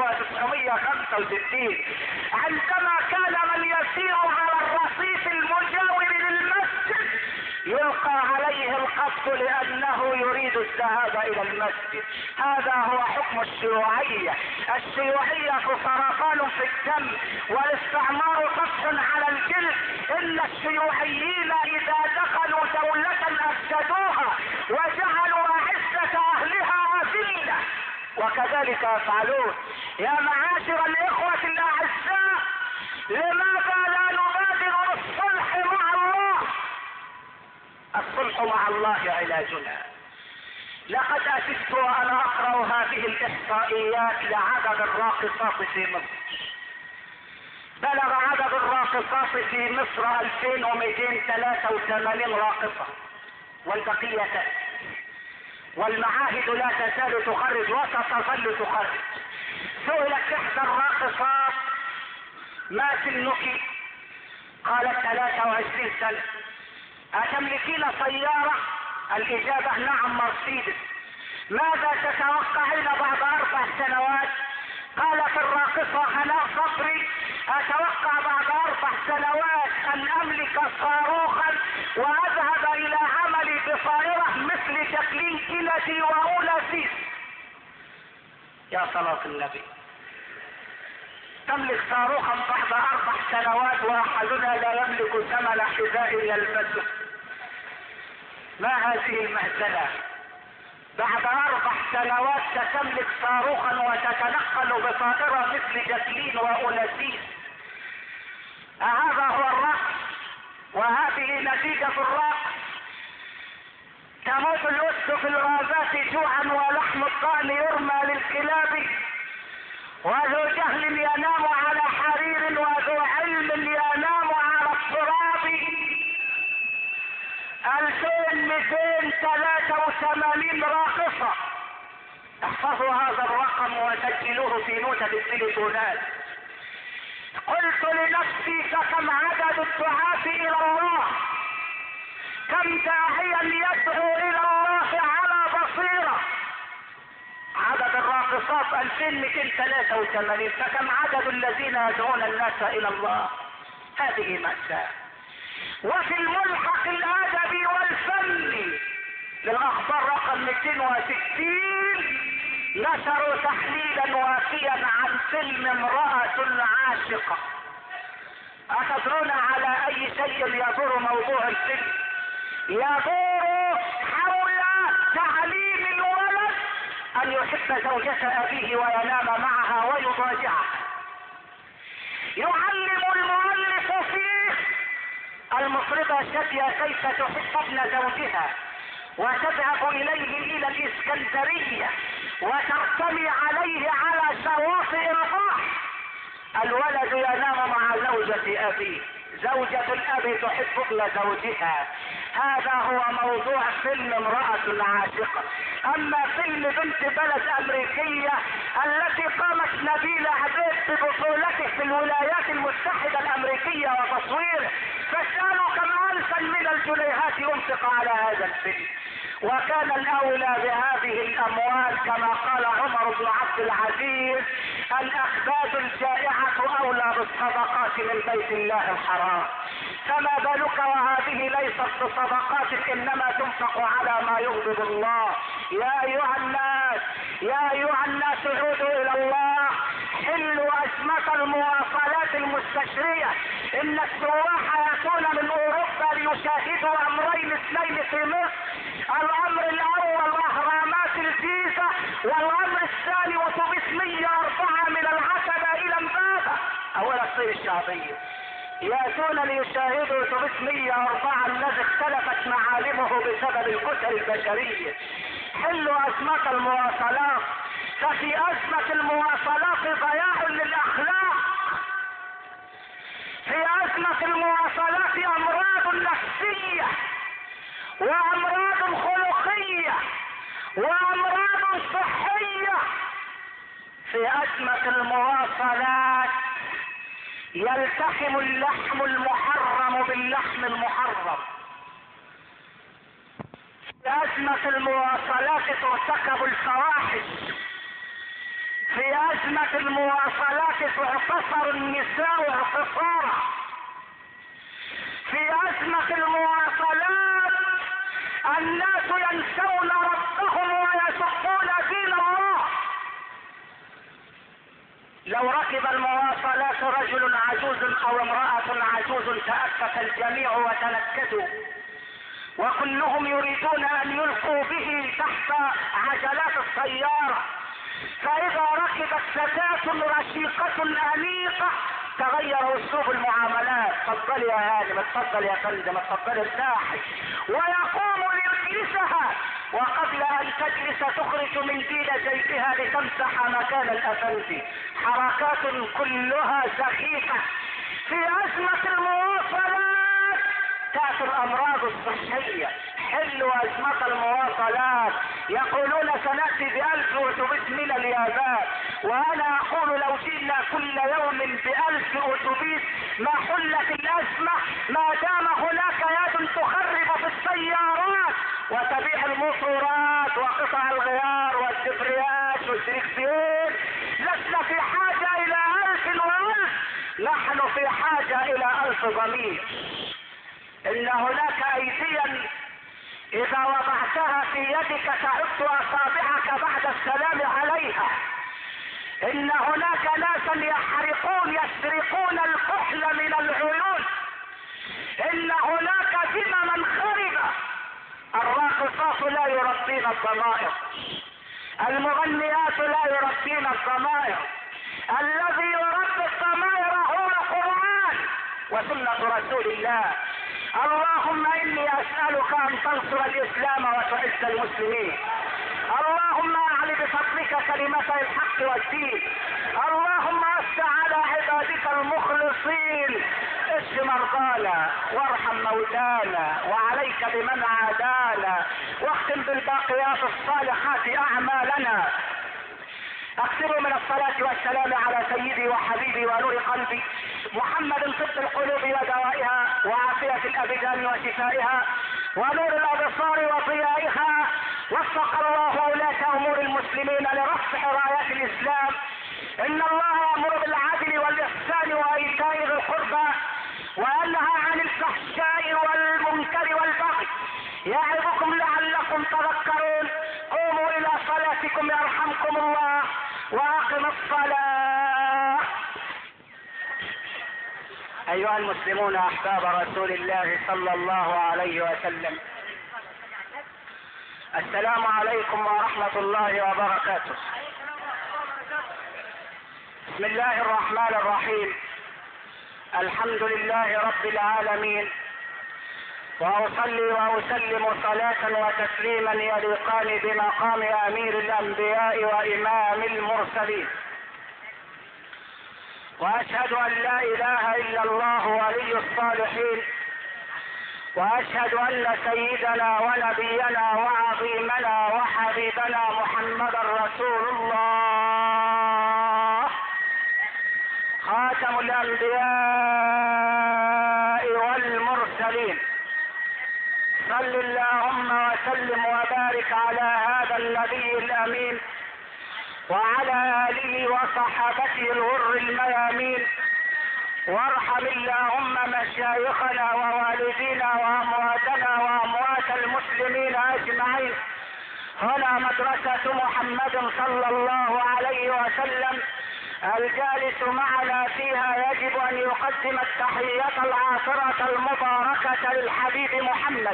1965 عندما كان من يسير على الرصيف المجاور للمسجد يلقى عليه القصف لانه يريد الذهاب الى المسجد. هذا هو حكم الشيوعية. الشيوعية سرطان في الدم والاستعمار قصف على الجلد. ان الشيوعيين اذا دخلوا دولة افسدوها وجعلوا اعزة اهلها اذلة، وكذلك يفعلون. يا معاشر الاخوة الاعزاء، لماذا لا نبادر بالصلح مع الله؟ الصلح مع الله علاجنا. لقد اسفت وانا اقرأ هذه الاحصائيات لعدد الراقصات في مصر. بلغ عدد الراقصات في مصر 2283 راقصة، والبقية تأتي، والمعاهد لا تزال تخرج وستظل تخرج. سئلت احدى الراقصات ما سنك؟ قالت 23 سنة. اتملكين سيارة؟ الاجابة نعم، مرسيدس. ماذا تتوقعين بعد 4 سنوات؟ قالت الراقصة هناء صبري اتوقع بعد 4 سنوات ان املك صاروخا واذهب الى عملي بطائرة مثل جاكلين كينيدي واولاسيس. يا صلاة النبي، تملك صاروخا بعد 4 سنوات واحدنا لا يملك ثمن حذاء يلبسه. ما هذه المهزلة؟ بعد 4 سنوات ستملك صاروخا وتتنقل بطائرة مثل جاكلين واولاسيس. أهذا هو الرقص؟ وهذه نتيجة الرقص. تموت الأسد في الغابات جوعا ولحم الضأن يرمى للكلاب، وذو جهل ينام على حرير وذو علم ينام على التراب. 2283 راقصة. احفظوا هذا الرقم وسجلوه في نوتة التليفونات. قلت لنفسي فكم عدد الدعاة الى الله، كم داعيا يدعو الى الله على بصيرة. عدد الراقصات 2283، فكم عدد الذين يدعون الناس الى الله؟ هذه مأساة. وفي الملحق الادبي والفني للاخبار رقم 260 نشروا تحليلا وافيا عن فيلم امرأة عاشقة. أتدرون على اي شيء يدور موضوع الفيلم؟ يدور حول تعليم الولد ان يحب زوجة ابيه وينام معها ويضاجعها. يعلم المؤلف فيه المطربة شادية كيف تحب ابن زوجها وتذهب اليه الى الاسكندرية وترتمي عليه على شواطئ البحر. الولد ينام مع زوجة ابيه، زوجة الاب تحب ابن زوجها. هذا هو موضوع فيلم امرأة عاشقة. اما فيلم بنت بلد امريكية التي قامت نبيلة عبيد ببطولته في الولايات المتحدة الامريكية وتصويره، فاسألوا كم الفا من الجنيهات ينفق على هذا الفيلم. وكان الاولى بهذه الاموال كما قال عمر بن عبد العزيز: الاخباد الجائعة اولى بالصدقات من بيت الله الحرام. فما بالك وهذه ليست بصدقات انما تنفق على ما يغضب الله. يا ايها الناس عودوا الى الله، حلوا ازمة المواصلات المستشرية. ان السواح ياتون من اوروبا ليشاهدوا امرين اثنين في مصر. الامر الاول اهرامات الجيزة، والامر الثاني اتوبيس 104 من العتبة الى امبابة اول الصيف الشعبية. ياتون ليشاهدوا اتوبيس 104 الذي اختلفت معالمه بسبب الكتل البشرية. حلوا ازمة المواصلات، ففي ازمة المواصلات ضياع للاخلاق. في ازمة المواصلات امراض نفسية وامراض خلقية وامراض صحية. في ازمة المواصلات يلتحم اللحم المحرم باللحم المحرم. في ازمة المواصلات ترتكب الفواحش. في ازمة المواصلات تعتصر النساء اعتصارا. في ازمة المواصلات الناس ينسون ربهم ويسبون دين الله. لو ركب المواصلات رجل عجوز او امرأة عجوز تأفف الجميع وتنكدوا، وكلهم يريدون ان يلقوا به تحت عجلات السيارة. فاذا ركبت فتاة رشيقة انيقة تغير اسلوب المعاملات. اتفضلي يا هانم، اتفضل يا فندم، اتفضلي ارتاحي، ويقوم ليجلسها، وقبل ان تجلس تخرج منديل جيبها لتمسح مكان الافندي. حركات كلها سخيفة. في ازمة المواصلات تأتي الامراض الصحية. حلوا ازمة المواصلات. يقولون سنأتي ب1000 اتوبيس من اليابان، وانا اقول لو جئنا كل يوم ب1000 اتوبيس ما حلت الازمة، ما دام هناك يد تخرب في السيارات وتبيع الموتورات وقطع الغيار والدبرياج والدركسيون. لسنا في حاجة الى 1000 و1000، نحن في حاجة الى 1000 ضمير. ان هناك ايديا اذا وضعتها في يدك تعد اصابعك بعد السلام عليها. ان هناك ناسا يحرقون يسرقون الكحل من العيون. ان هناك ذمما خربة. الراقصات لا يربين الضمائر، المغنيات لا يربين الضمائر. الذي يربي الضمائر هو القرآن وسنة رسول الله. اللهم اني اسألك ان تنصر الاسلام وتعز المسلمين. اللهم اعل بفضلك كلمتي الحق والدين. اللهم افتح على عبادك المخلصين. اشف مرضانا وارحم موتانا وعليك بمن عادانا، واختم بالباقيات الصالحات اعمالنا. اكثروا من الصلاة والسلام على سيدي وحبيبي ونور قلبي محمد، طب القلوب ودوائها وعافية الابدان وشفائها ونور الابصار وضيائها. وفق الله ولاة امور المسلمين لرفع رايات الاسلام. ان الله يأمر بالعدل والاحسان وايتاء ذي القربى وينهى عن الفحشاء والمنكر والبغي يعظكم لعلكم تذكرون. قوموا الى صلاتكم يرحمكم الله واقم الصلاة. ايها المسلمون احباب رسول الله صلى الله عليه وسلم، السلام عليكم ورحمة الله وبركاته. بسم الله الرحمن الرحيم. الحمد لله رب العالمين، واصلي واسلم صلاة وتسليما يليقان بمقام امير الانبياء وامام المرسلين، واشهد ان لا اله الا الله ولي الصالحين، واشهد ان سيدنا ونبينا وعظيمنا وحبيبنا محمدا رسول الله خاتم الانبياء والمرسلين. صل اللهم وسلم وبارك على هذا النبي الامين وعلى اله وصحابته الغر الميامين، وارحم اللهم مشايخنا ووالدينا وامواتنا واموات المسلمين اجمعين. هنا مدرسة محمد صلى الله عليه وسلم، الجالس معنا فيها يجب ان يقدم التحية العاطرة المباركة للحبيب محمد.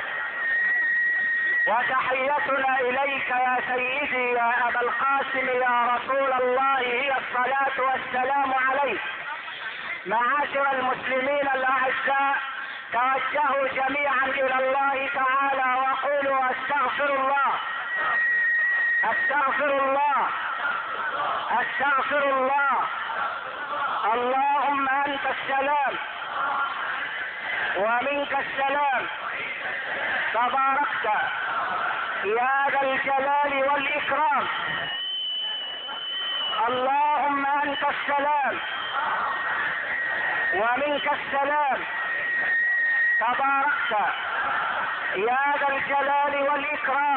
وتحيتنا اليك يا سيدي يا ابا القاسم يا رسول الله هي الصلاة والسلام عليك. معاشر المسلمين الاعزاء، توجهوا جميعا الى الله تعالى وقولوا استغفر الله استغفر الله استغفر الله. اللهم انت السلام ومنك السلام، تباركت يا ذا الجلال والاكرام. اللهم انت السلام ومنك السلام، تباركت يا ذا الجلال والاكرام.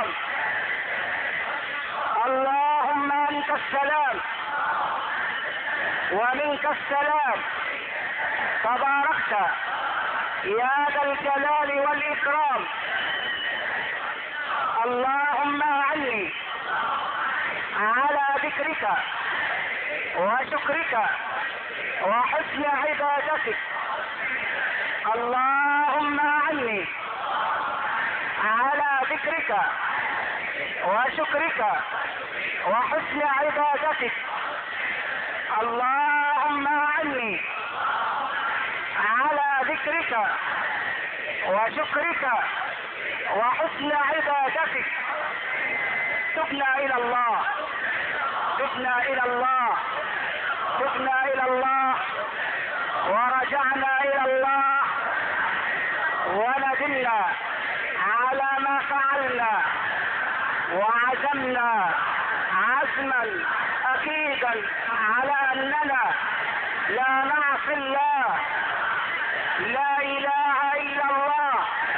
اللهم انت السلام ومنك السلام، تباركت يا ذا الجلال والاكرام. اللهم اعني على ذكرك وشكرك وحسن عبادتك. اللهم اعني على ذكرك وشكرك وحسن عبادتك. اللهم اعني على ذكرك وشكرك وحسن عبادتك. تبنا الى الله تبنا الى الله تبنا الى الله ورجعنا الى الله وندمنا على ما فعلنا وعزمنا عزما اكيدا على اننا لا نعصي الله. لا اله الا الله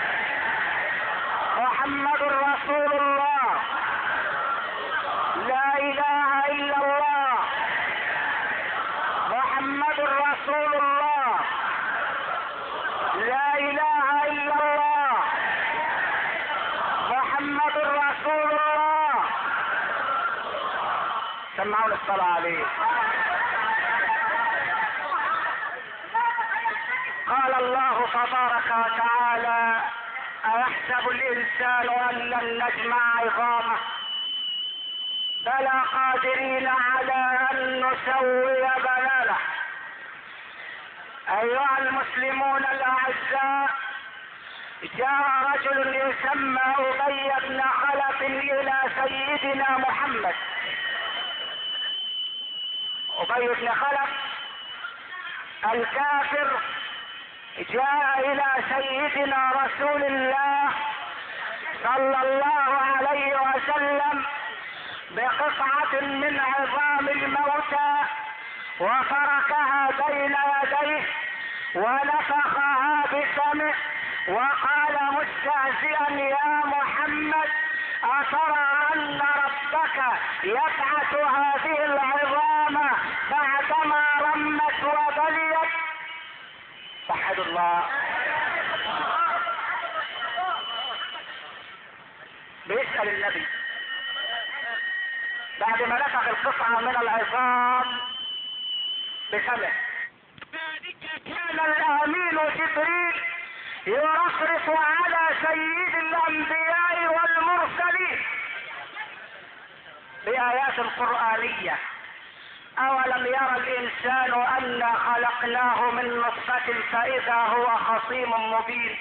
محمد رسول الله. لا اله الا الله محمد رسول الله. لا اله الا الله محمد رسول الله. سمعوني الصلاة عليه. قال الله تبارك وتعالى: أيحسب الإنسان أن لن نجمع عظامه بلى قادرين على أن نسوي بنانه. أيها المسلمون الأعزاء، جاء رجل يسمى أبي بن خلف إلى سيدنا محمد. أبي بن خلف الكافر جاء إلى سيدنا رسول الله صلى الله عليه وسلم بقطعة من عظام الموتى وفركها بين يديه ونفخها بفمه وقال مستهزئا: يا محمد، أترى أن ربك يبعث هذه العظام بعدما رمت وبليت؟ وحد الله. بيسأل النبي بعد ما نفخ القطعة من العظام بفمه. ذلك كان الأمين جبريل يرفرف على سيد الأنبياء والمرسلين بآيات قرآنية: أولم يرى الإنسان أنا خلقناه من نطفة فإذا هو خصيم مبين.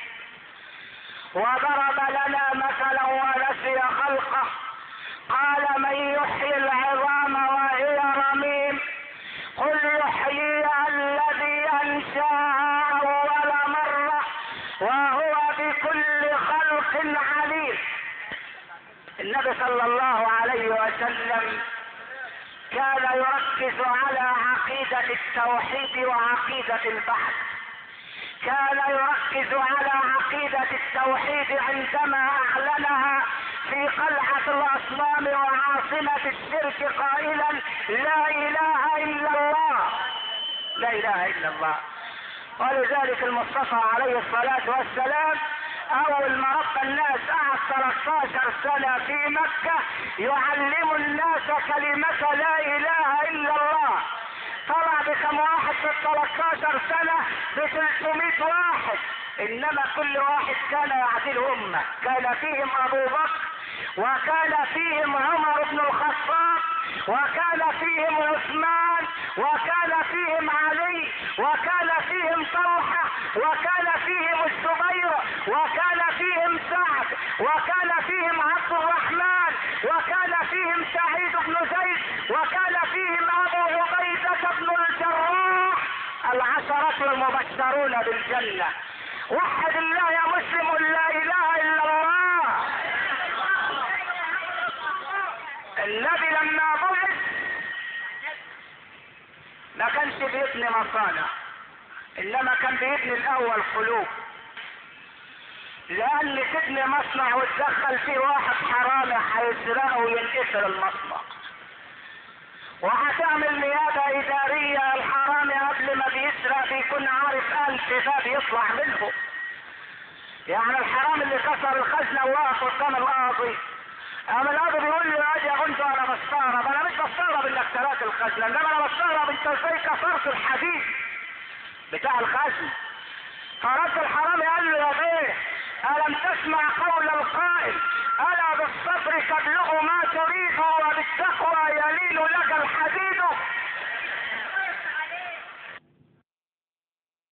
وضرب لنا مثلا ونسي خلقه قال: من يحيي العظام وهي رميم قل يحييها الذي أنشاها أول مرة وهو بكل خلق عليم. النبي صلى الله عليه وسلم كان يركز على عقيدة التوحيد وعقيدة البحث. كان يركز على عقيدة التوحيد عندما أعلنها في قلعة الأصنام وعاصمة الشرك قائلا: لا إله إلا الله، لا إله إلا الله. ولذلك المصطفى عليه الصلاة والسلام أول ما رب الناس قعد 13 سنة في مكة يعلم الناس كلمة لا إله إلا الله. طلع بكم واحد في 13 سنة؟ ب300 واحد. إنما كل واحد كان يعدل أمة. كان فيهم أبو بكر، وكان فيهم عمر بن الخطاب، وكان فيهم عثمان، وكان فيهم علي، وكان فيهم طلحة، وكان فيهم الزبير، وكان فيهم سعد، وكان فيهم عبد الرحمن، وكان فيهم سعيد بن زيد، وكان فيهم أبو عبيدة بن الجراح، العشرة المبشرون بالجنة. وحد الله يا مسلم، لا إله إلا الله. النبي لما بعث ما كانش بيبني مصانع، انما كان بيبني الاول قلوب. لان تبني مصنع وتدخل فيه واحد حرامي هيسرقه وينكسر المصنع، وهتعمل نيابة ادارية. الحرامي قبل ما بيسرق بيكون عارف 1000 باب يطلع منه. يعني الحرامي اللي كسر الخزنة وقف قدام القاضي، اما القاضي بيقول له: يا بنت انا بستغرب، انا مش بستغرب انك سرقت الخزنة، انما انا بستغرب انت ازاي كسرت الحديد بتاع الخزنة. فرد الحرامي قال له: يا بيه، ألم تسمع قول القائل